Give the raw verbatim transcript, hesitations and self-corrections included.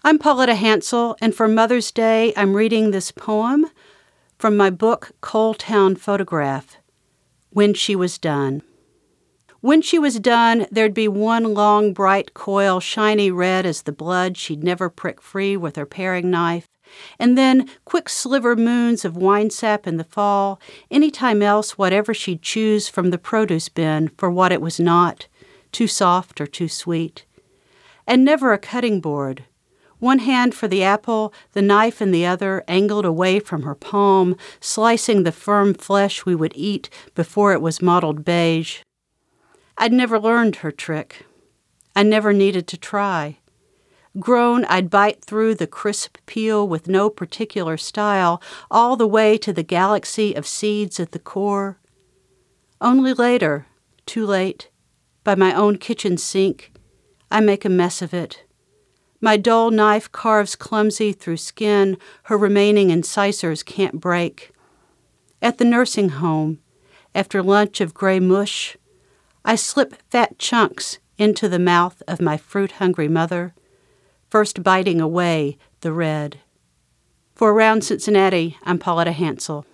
I'm Pauletta Hansel, and for Mother's Day, I'm reading this poem from my book, Coal Town Photograph, When She Was Done. When she was done, there'd be one long, bright coil, shiny red as the blood she'd never prick free with her paring knife, and then quick sliver moons of wine sap in the fall, any time else whatever she'd choose from the produce bin for what it was not, too soft or too sweet. And never a cutting board. One hand for the apple, the knife in the other, angled away from her palm, slicing the firm flesh we would eat before it was mottled beige. I'd never learned her trick. I never needed to try. Grown, I'd bite through the crisp peel with no particular style, all the way to the galaxy of seeds at the core. Only later, too late, by my own kitchen sink, I make a mess of it. My dull knife carves clumsy through skin her remaining incisors can't break. At the nursing home, after lunch of gray mush, I slip fat chunks into the mouth of my fruit-hungry mother, first biting away the red. For Around Cincinnati, I'm Pauletta Hansel.